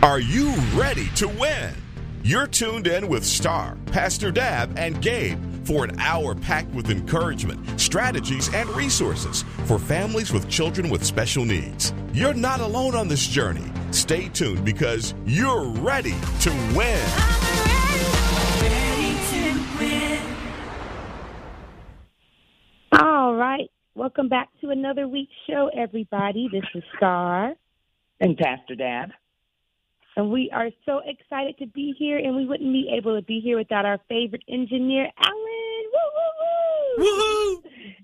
Are you ready to win? You're tuned in with Star, Pastor Dab, and Gabe for an hour packed with encouragement, strategies, and resources for families with children with special needs. You're not alone on this journey. Stay tuned because you're ready to win. Ready to win. All right. Welcome back to another week's show, everybody. This is Star. And Pastor Dab. And we are so excited to be here, and we wouldn't be able to be here without our favorite engineer, Alan. Woo, woo, woo. Woohoo!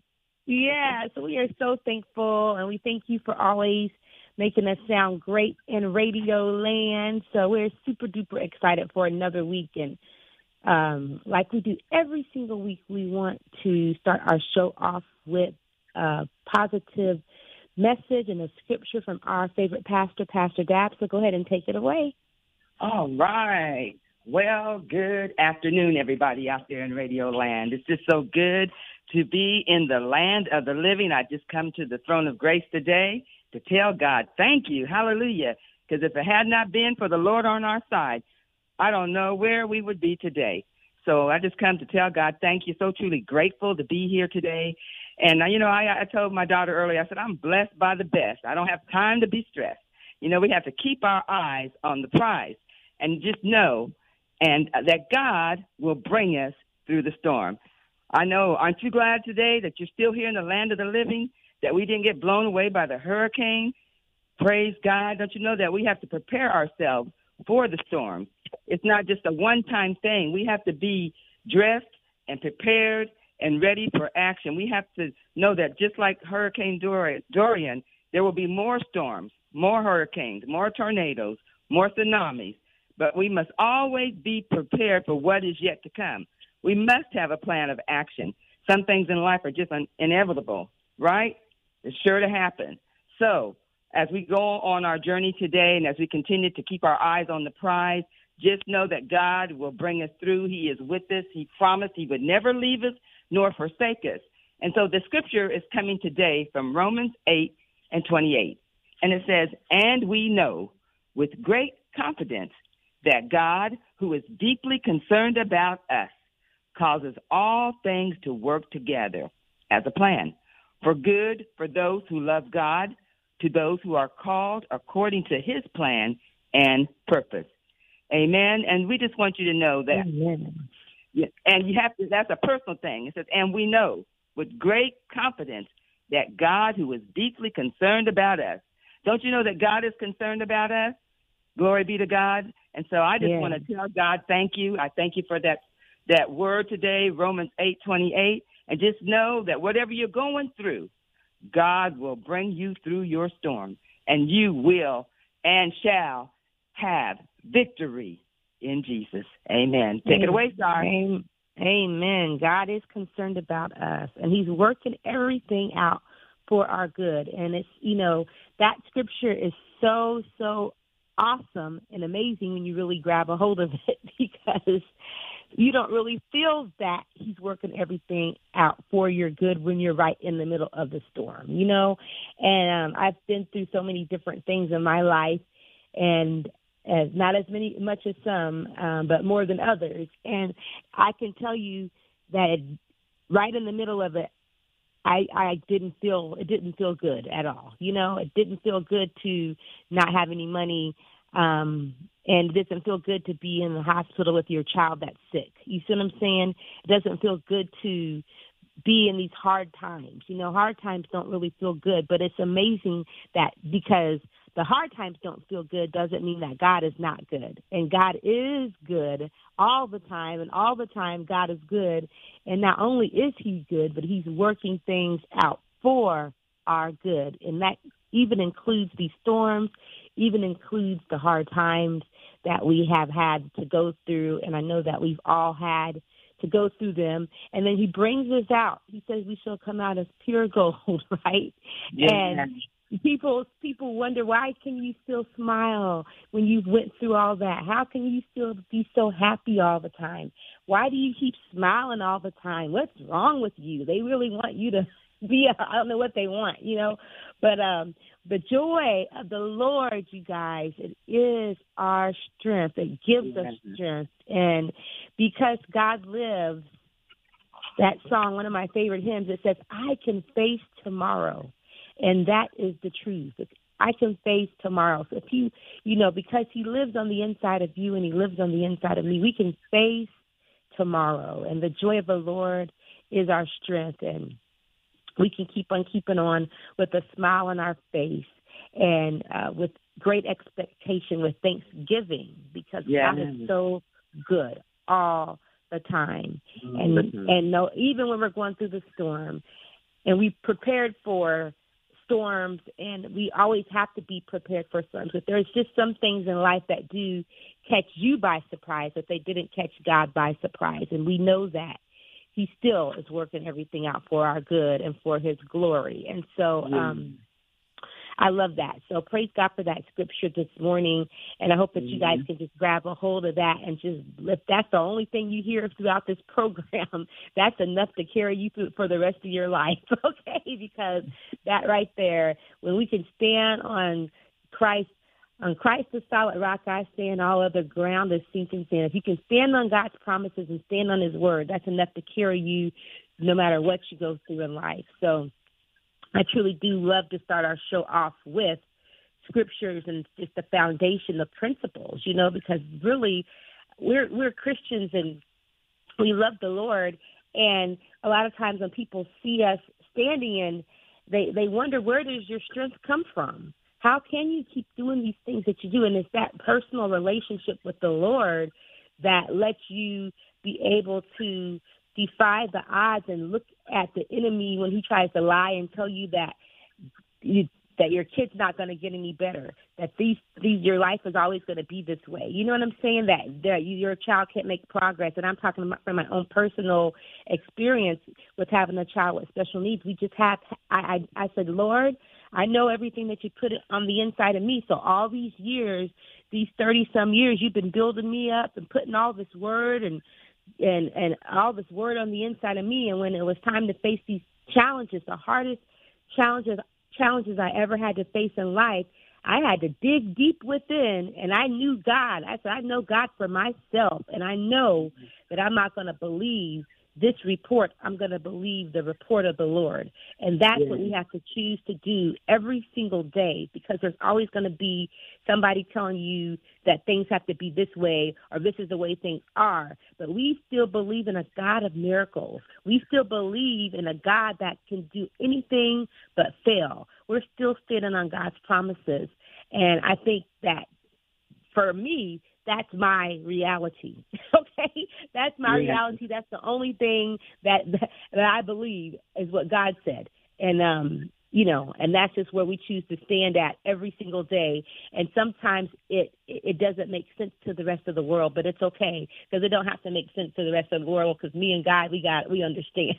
Yeah, so we are so thankful, and we thank you for always making us sound great in radio land. So we're super duper excited for another week. And like we do every single week, we want to start our show off with a positive message and a scripture from our favorite pastor, Pastor Dab. So go ahead and take it away. All right. Well, good afternoon, everybody out there in Radio Land. It's just so good to be in the land of the living. I just come to the throne of grace today to tell God, thank you, hallelujah, because if it had not been for the Lord on our side, I don't know where we would be today. So I just come to tell God, thank you, so truly grateful to be here today. And, I told my daughter earlier, I said, I'm blessed by the best. I don't have time to be stressed. We have to keep our eyes on the prize and just know that God will bring us through the storm. I know, aren't you glad today that you're still here in the land of the living, that we didn't get blown away by the hurricane? Praise God. Don't you know that we have to prepare ourselves for the storm? It's not just a one-time thing. We have to be dressed and prepared and ready for action. We have to know that just like Hurricane Dorian, there will be more storms, more hurricanes, more tornadoes, more tsunamis. But we must always be prepared for what is yet to come. We must have a plan of action. Some things in life are just inevitable, right? It's sure to happen. So as we go on our journey today and as we continue to keep our eyes on the prize, just know that God will bring us through. He is with us. He promised he would never leave us nor forsake us. And so the scripture is coming today from Romans 8:28. And it says, and we know with great confidence that God, who is deeply concerned about us, causes all things to work together as a plan for good for those who love God, to those who are called according to his plan and purpose. Amen. And we just want you to know that. Amen. Yeah, and you have to, that's a personal thing. It says, and we know with great confidence that God, who is deeply concerned about us. Don't you know that God is concerned about us? Glory be to God. And so I just want to tell God, thank you. I thank you for that word today, Romans 8:28. And just know that whatever you're going through, God will bring you through your storm. And you will and shall have victory in Jesus. Amen. Take it away, Star. Amen. God is concerned about us, and he's working everything out for our good. And it's, that scripture is so, so awesome and amazing when you really grab a hold of it, because you don't really feel that he's working everything out for your good when you're right in the middle of the storm, And I've been through so many different things in my life, and not as much as some, but more than others. And I can tell you that right in the middle of it, it didn't feel good at all. It didn't feel good to not have any money, and it doesn't feel good to be in the hospital with your child that's sick. You see what I'm saying? It doesn't feel good to be in these hard times. Hard times don't really feel good, but it's amazing that because the hard times don't feel good doesn't mean that God is not good. And God is good all the time, and all the time God is good. And not only is he good, but he's working things out for our good. And that even includes these storms, even includes the hard times that we have had to go through. And I know that we've all had to go through them. And then he brings us out. He says we shall come out as pure gold, right? Yeah. And people wonder, why can you still smile when you've went through all that? How can you still be so happy all the time? Why do you keep smiling all the time? What's wrong with you? They really want you to I don't know what they want, but the joy of the Lord, you guys, it is our strength. It gives us strength. And because God lives, that song, one of my favorite hymns, it says, I can face tomorrow. And that is the truth. I can face tomorrow. So if because he lives on the inside of you and he lives on the inside of me, we can face tomorrow. And the joy of the Lord is our strength. And we can keep on keeping on with a smile on our face and with great expectation, with thanksgiving, because God is so good all the time. And no, even when we're going through the storm, and we prepared for storms, and we always have to be prepared for storms. But there's just some things in life that do catch you by surprise, but they didn't catch God by surprise. And we know that he still is working everything out for our good and for his glory. And so I love that. So praise God for that scripture this morning. And I hope that you guys can just grab a hold of that and just, if that's the only thing you hear throughout this program, that's enough to carry you through for the rest of your life, okay? Because that right there, when we can stand on Christ the solid rock, I stand, all other ground is sinking sand. If you can stand on God's promises and stand on his word, that's enough to carry you no matter what you go through in life. So I truly do love to start our show off with scriptures and just the foundation of principles, because really we're Christians and we love the Lord. And a lot of times when people see us standing in, they wonder, where does your strength come from? How can you keep doing these things that you do? And it's that personal relationship with the Lord that lets you be able to defy the odds and look at the enemy when he tries to lie and tell you that your kid's not going to get any better, that your life is always going to be this way. You know what I'm saying? That your child can't make progress. And I'm talking about from my own personal experience with having a child with special needs. We just I said, Lord, I know everything that you put on the inside of me. So all these years, these 30-some years, you've been building me up and putting all this word and all this word on the inside of me. And when it was time to face these challenges, the hardest challenges I ever had to face in life, I had to dig deep within, and I knew God. I said, I know God for myself, and I know that I'm not going to believe this report. I'm going to believe the report of the Lord. And that's what we have to choose to do every single day, because there's always going to be somebody telling you that things have to be this way or this is the way things are. But we still believe in a God of miracles. We still believe in a God that can do anything but fail. We're still standing on God's promises. And I think that for me, that's my reality, okay? That's my reality. That's the only thing that I believe is what God said. And, and that's just where we choose to stand at every single day. And sometimes it doesn't make sense to the rest of the world, but it's okay, because it don't have to make sense to the rest of the world, because me and God, we understand,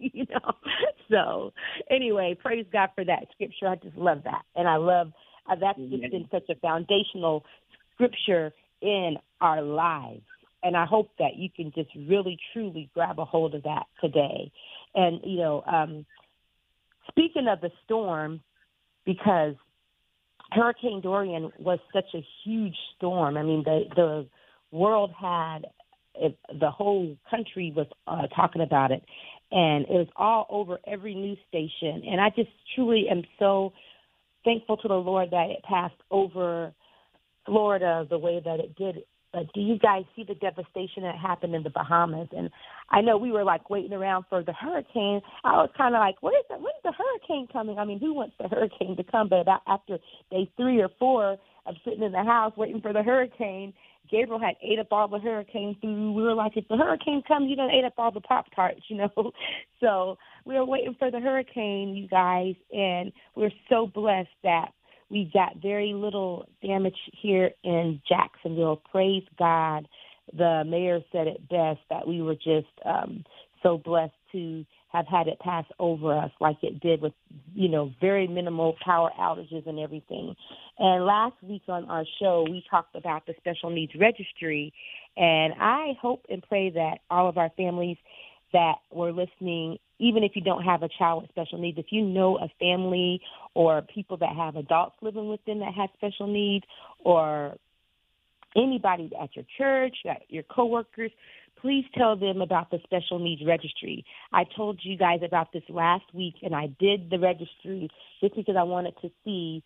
So anyway, praise God for that scripture. I just love that. And I love that's just been such a foundational scripture in our lives. And I hope that you can just really, truly grab a hold of that today. And, speaking of the storm, because Hurricane Dorian was such a huge storm. I mean, the world the whole country was talking about it. And it was all over every news station. And I just truly am so thankful to the Lord that it passed over Florida the way that it did. But do you guys see the devastation that happened in the Bahamas? And I know we were waiting around for the hurricane. I was kind of like, when's the hurricane coming? I mean, who wants the hurricane to come? But about after day 3 or 4 of sitting in the house waiting for the hurricane, Gabriel had ate up all the hurricane food. We were like, if the hurricane comes, you done ate up all the Pop-Tarts, So we were waiting for the hurricane, you guys, and we're so blessed that we got very little damage here in Jacksonville. Praise God. The mayor said it best, that we were just so blessed to have had it pass over us like it did, with, very minimal power outages and everything. And last week on our show, we talked about the Special Needs Registry, and I hope and pray that all of our families that were listening, even if you don't have a child with special needs, if you know a family or people that have adults living with them that have special needs, or anybody at your church, your coworkers, please tell them about the Special Needs Registry. I told you guys about this last week, and I did the registry just because I wanted to see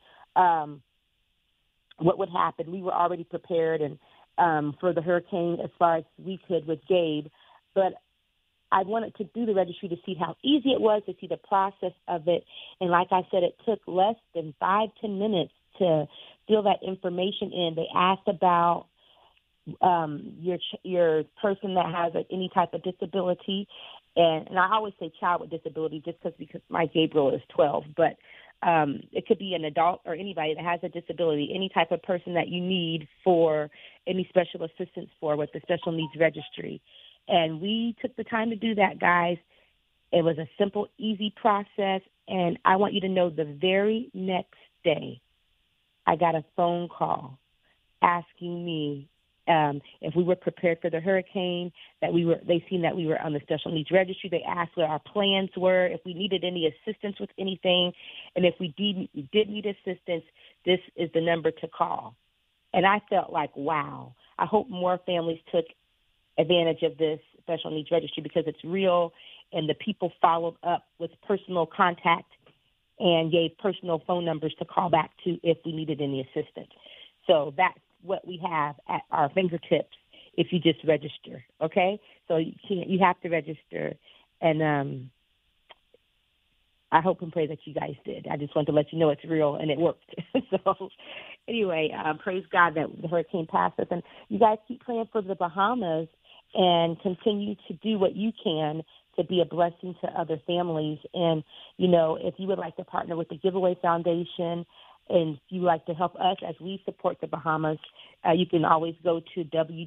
what would happen. We were already prepared and for the hurricane as far as we could with Gabe, but I wanted to do the registry to see how easy it was, to see the process of it. And like I said, it took less than 5-10 minutes to fill that information in. They asked about your person that has any type of disability, and I always say child with disability just because my Gabriel is 12, but it could be an adult or anybody that has a disability, any type of person that you need for any special assistance for with the Special Needs Registry. And we took the time to do that, guys. It was a simple, easy process, and I want you to know the very next day I got a phone call asking me if we were prepared for the hurricane, they seen that we were on the Special Needs Registry. They asked what our plans were, if we needed any assistance with anything, and if we did need assistance, this is the number to call. And I felt like, wow, I hope more families took advantage of this Special Needs Registry because it's real, and the people followed up with personal contact and gave personal phone numbers to call back to if we needed any assistance. So that's what we have at our fingertips if you just register, okay? So you have to register, and I hope and pray that you guys did. I just want to let you know it's real, and it worked. So anyway, praise God that the hurricane passed us, and you guys keep praying for the Bahamas and continue to do what you can to be a blessing to other families. And, you know, if you would like to partner with the Giveaway Foundation and you would like to help us as we support the Bahamas, you can always go to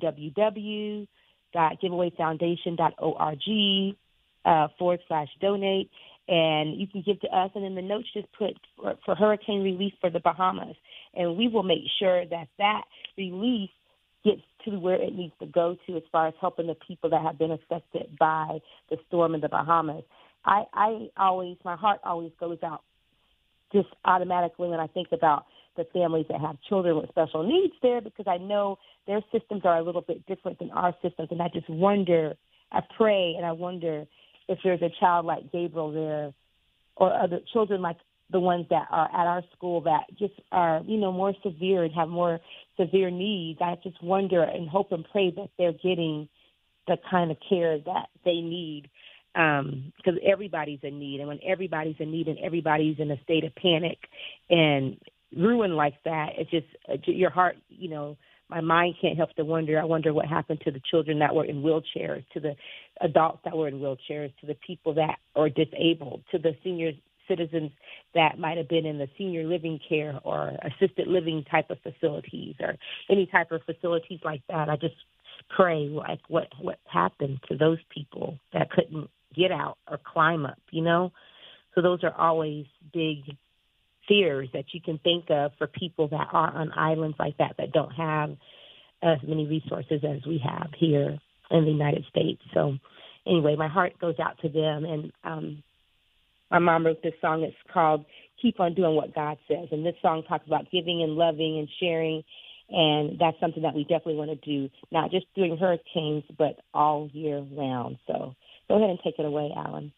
www.giveawayfoundation.org/donate, and you can give to us. And in the notes, just put for hurricane relief for the Bahamas. And we will make sure that relief gets to where it needs to go to as far as helping the people that have been affected by the storm in the Bahamas. My heart always goes out just automatically when I think about the families that have children with special needs there, because I know their systems are a little bit different than our systems. And I just wonder, I pray and I wonder if there's a child like Gabriel there or other children like the ones that are at our school that just are, more severe and have more severe needs. I just wonder and hope and pray that they're getting the kind of care that they need, because everybody's in need. And when everybody's in need and everybody's in a state of panic and ruin like that, it's just your heart, my mind can't help to wonder. I wonder what happened to the children that were in wheelchairs, to the adults that were in wheelchairs, to the people that are disabled, to the senior citizens that might have been in the senior living care or assisted living type of facilities or any type of facilities like that. I just pray, like, what happened to those people that couldn't get out or climb up, So those are always big fears that you can think of for people that are on islands like that don't have as many resources as we have here in the United States. So anyway, my heart goes out to them. And my mom wrote this song. It's called Keep on Doing What God Says. And this song talks about giving and loving and sharing. And that's something that we definitely want to do, not just during hurricanes, but all year round. So go ahead and take it away, Alan.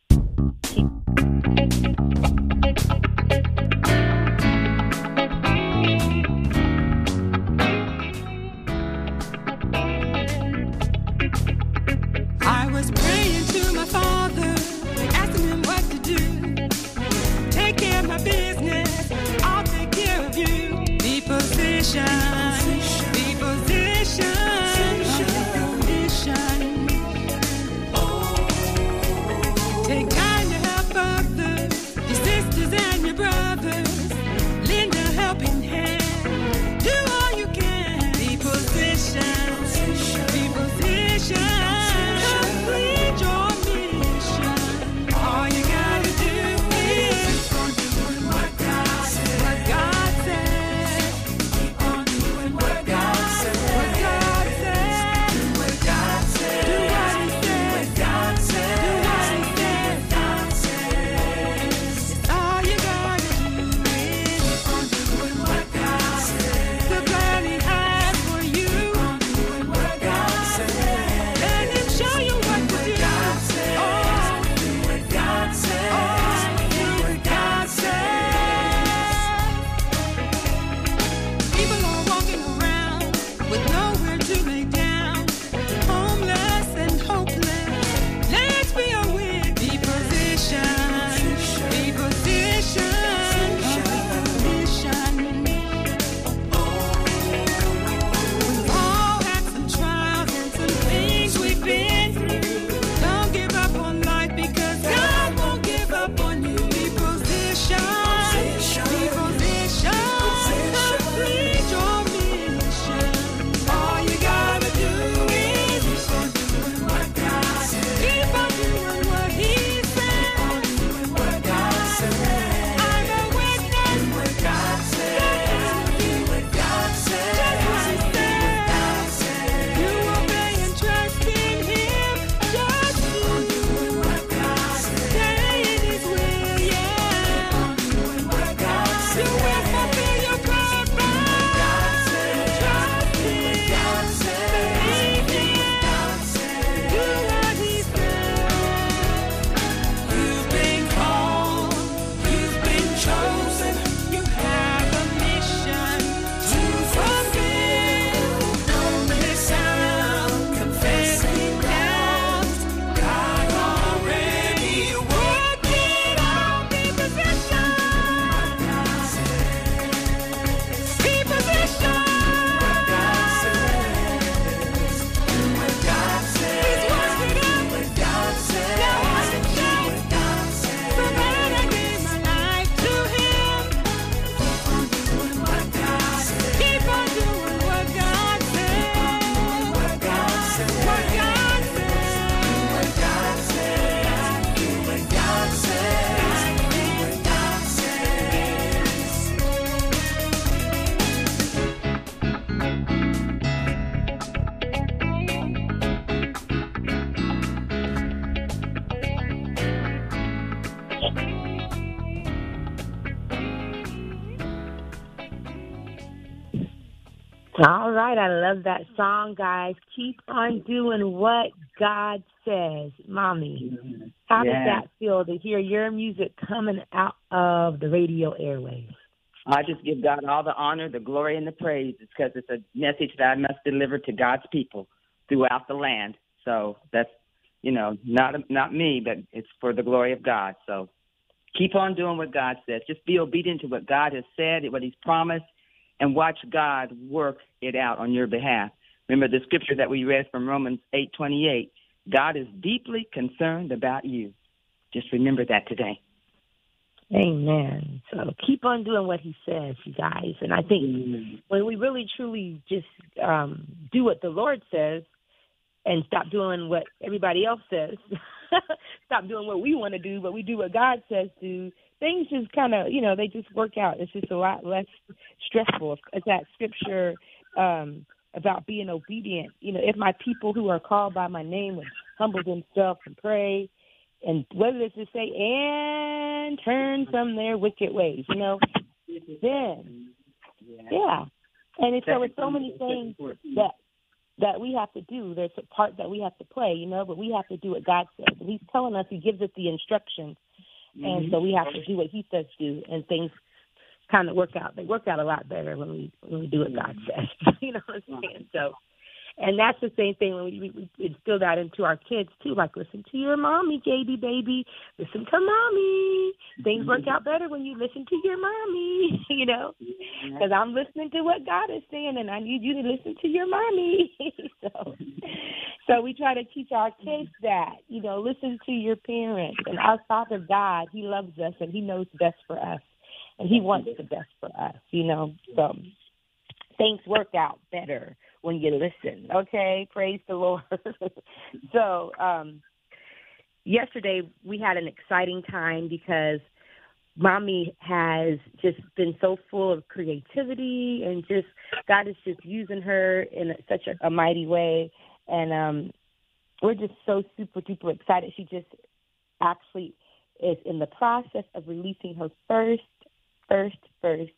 I was praying to my Father, asking him what to do. Take care of my business, I'll take care of you. Be positioned, be positioned, Take time to help others, your sisters and your brothers. Lend a helping hand, do all you can. Be positioned, be positioned. What God says. All right, I love that song, guys. Keep on doing what God says. Mommy, how does that feel to hear your music coming out of the radio airwaves? I just give God all the honor, the glory, and the praise because it's a message that I must deliver to God's people throughout the land. So that's, not me, but it's for the glory of God. So keep on doing what God says. Just be obedient to what God has said, what he's promised, and watch God work it out on your behalf. Remember the scripture that we read from Romans 8:28. God is deeply concerned about you. Just remember that today. Amen. So keep on doing what he says, you guys. And I think when we really, truly just do what the Lord says and stop doing what everybody else says, stop doing what we want to do, but we do what God says do, things just kind of, they just work out. It's just a lot less stressful. It's that scripture about being obedient. If my people who are called by my name would humble themselves and pray, and whether it's to say, and turn from their wicked ways, then, yeah. And so it's so many things that we have to do. There's a part that we have to play, but we have to do what God says. And he's telling us, he gives us the instructions. And so we have to do what he says do, and things kind of work out. They work out a lot better when we do what God says. You know what I'm saying? So, and that's the same thing when we instill that into our kids too. Like, listen to your mommy, Gaby, baby. Listen to mommy. Things work out better when you listen to your mommy. Because I'm listening to what God is saying, and I need you to listen to your mommy. So we try to teach our kids that, listen to your parents. And our Father God, he loves us, and he knows best for us, and he wants the best for us. So things work out better when you listen, okay? Praise the Lord. So yesterday we had an exciting time because Mommy has just been so full of creativity, and just God is just using her in such a mighty way. And we're just so super duper excited. She just actually is in the process of releasing her first Christmas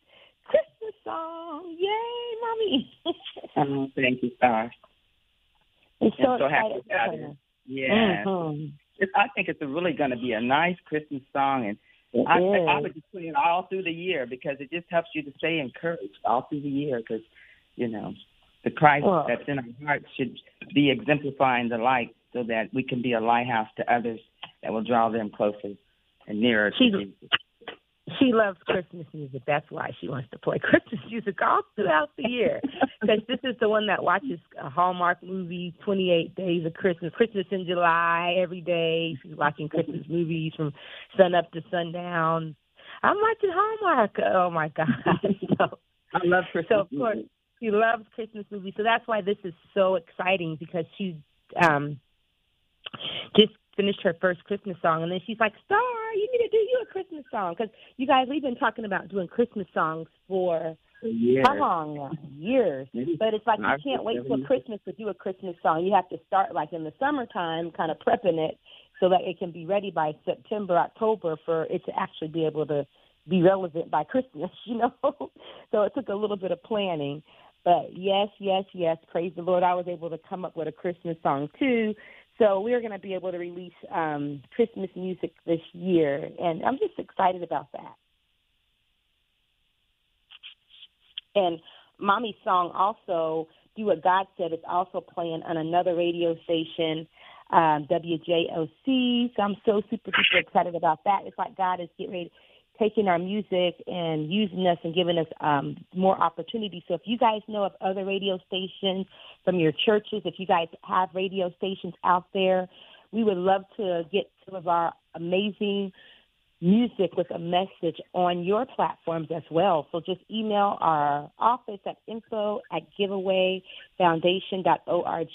song. Yay, Mommy. Thank you, Star. I'm so happy excited about it. Yeah. Mm-hmm. I think it's really going to be a nice Christmas song, and I would just play it all through the year because it just helps you to stay encouraged all through the year because, the Christ that's in our hearts should be exemplifying the light so that we can be a lighthouse to others that will draw them closer and nearer to Jesus. She loves Christmas music. That's why she wants to play Christmas music all throughout the year. Because this is the one that watches a Hallmark movie, 28 Days of Christmas, Christmas in July, every day. She's watching Christmas movies from sun up to sundown. I'm watching Hallmark. Oh, my God. So, I love Christmas So, of course, she loves Christmas movies. So that's why this is so exciting, because she just finished her first Christmas song, and then she's like, Star, you need to do you a Christmas song, because you guys, we've been talking about doing Christmas songs for how long now? Years. But it's like you can't wait till Christmas to do a Christmas song. You have to start like in the summertime, kind of prepping it so that it can be ready by September, October for it to actually be able to be relevant by Christmas, So it took a little bit of planning. But yes, praise the Lord, I was able to come up with a Christmas song too. So we're going to be able to release Christmas music this year, and I'm just excited about that. And Mommy's song also, Do What God Said, is also playing on another radio station, WJOC. So I'm so super excited about that. It's like God is getting ready, taking our music and using us and giving us more opportunities. So if you guys know of other radio stations from your churches, if you guys have radio stations out there, we would love to get some of our amazing music with a message on your platforms as well. So just email our office at info@giveawayfoundation.org,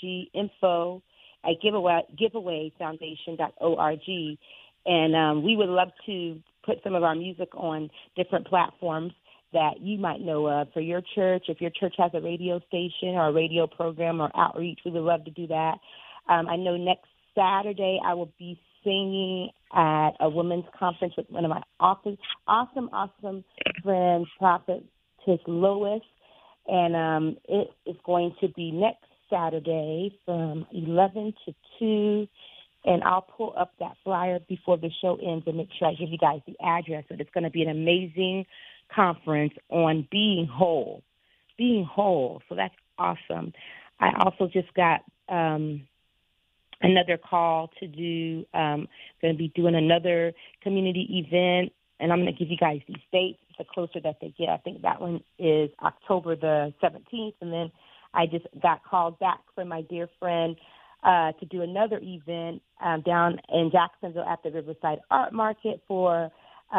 info@giveawayfoundation.org. And we would love to put some of our music on different platforms that you might know of for your church. If your church has a radio station or a radio program or outreach, we would love to do that. I know next Saturday I will be singing at a women's conference with one of my awesome friends, Prophetess Lois. And it is going to be next Saturday from 11 to 2. And I'll pull up that flyer before the show ends and make sure I give you guys the address. But it's going to be an amazing conference on being whole. Being whole. So that's awesome. I also just got another call to do, going to be doing another community event, and I'm going to give you guys these dates the closer that they get. I think that one is October the 17th, and then I just got called back from my dear friend to do another event down in Jacksonville at the Riverside Art Market for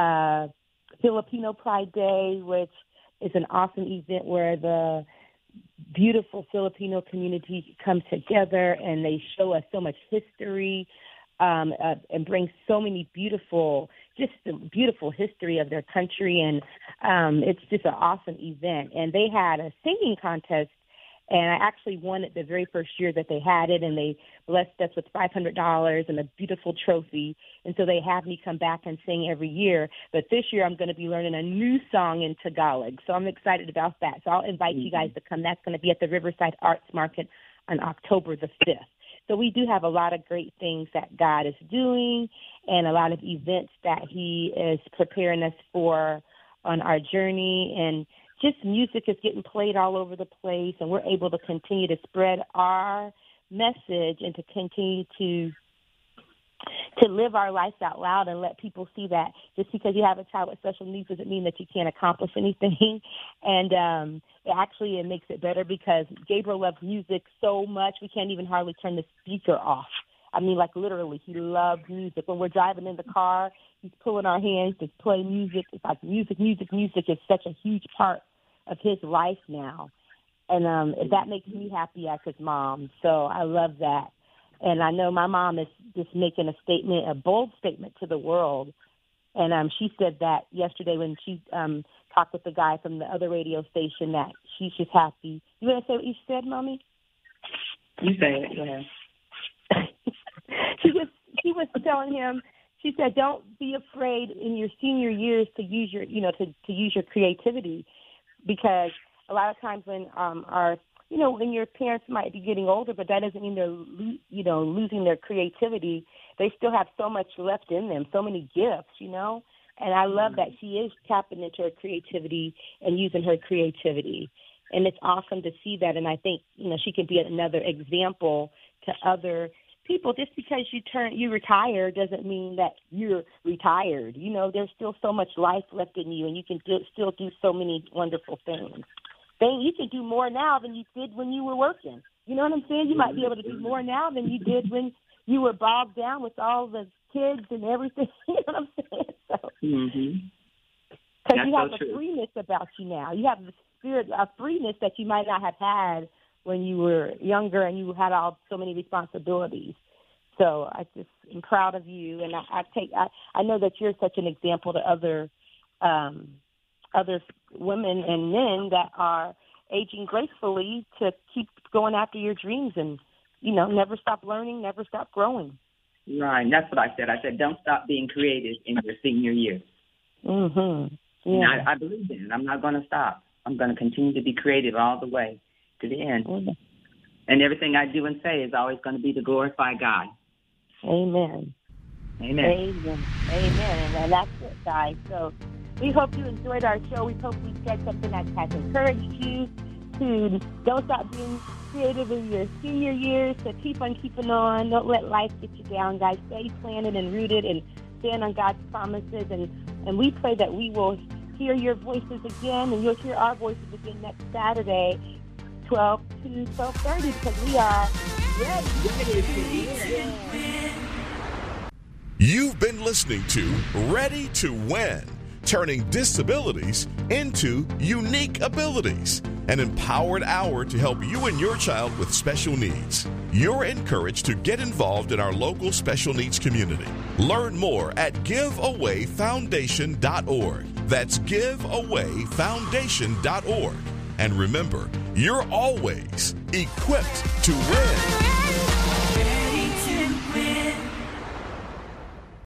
Filipino Pride Day, which is an awesome event where the beautiful Filipino community comes together and they show us so much history and bring so many beautiful history of their country. And it's just an awesome event. And they had a singing contest, and I actually won it the very first year that they had it, and they blessed us with $500 and a beautiful trophy. And so they have me come back and sing every year. But this year I'm going to be learning a new song in Tagalog, so I'm excited about that. So I'll invite you guys to come. That's going to be at the Riverside Arts Market on October the 5th. So we do have a lot of great things that God is doing and a lot of events that he is preparing us for on our journey. And just music is getting played all over the place, and we're able to continue to spread our message and to continue to live our lives out loud and let people see that just because you have a child with special needs doesn't mean that you can't accomplish anything. And it makes it better because Gabriel loves music so much we can't even hardly turn the speaker off. I mean, like literally, he loves music. When we're driving in the car, he's pulling our hands to play music. It's like music is such a huge part of his life now. And that makes me happy as his mom. So I love that. And I know my mom is just making a bold statement to the world. And she said that yesterday when she talked with the guy from the other radio station that she's just happy. You want to say what you said, Mommy? You say it. Go ahead. She was telling him, she said, don't be afraid in your senior years to use your, to use your creativity, because a lot of times when when your parents might be getting older, but that doesn't mean they're, losing their creativity. They still have so much left in them, so many gifts, And I love that she is tapping into her creativity and using her creativity. And it's awesome to see that. And I think, she can be another example to other people. Just because you retire doesn't mean that you're retired. There's still so much life left in you, and you can still do so many wonderful things. You can do more now than you did when you were working. You know what I'm saying? You might be able to do more now than you did when you were bogged down with all the kids and everything. You know what I'm saying? So, because you have a freeness about you now. You have the spirit of freeness that you might not have had when you were younger and you had so many responsibilities. So I just am proud of you, and I know that you're such an example to other women and men that are aging gracefully to keep going after your dreams and, never stop learning, never stop growing. Right. That's what I said. I said, don't stop being creative in your senior years. Mm-hmm. Yeah. And I believe in it. I'm not going to stop. I'm going to continue to be creative all the way to the end. Mm-hmm. And everything I do and say is always going to be to glorify God. Amen. Amen. Amen. Amen. And that's it, guys. So we hope you enjoyed our show. We hope we said something that has encouraged you to don't stop being creative in your senior years, to keep on keeping on. Don't let life get you down, guys. Stay planted and rooted and stand on God's promises. And we pray that we will hear your voices again, and you'll hear our voices again next Saturday, 12 to 12:30, because we are ready. You've been listening to Ready to Win, turning disabilities into unique abilities. An empowered hour to help you and your child with special needs. You're encouraged to get involved in our local special needs community. Learn more at giveawayfoundation.org. That's giveawayfoundation.org. And remember, you're always equipped to win.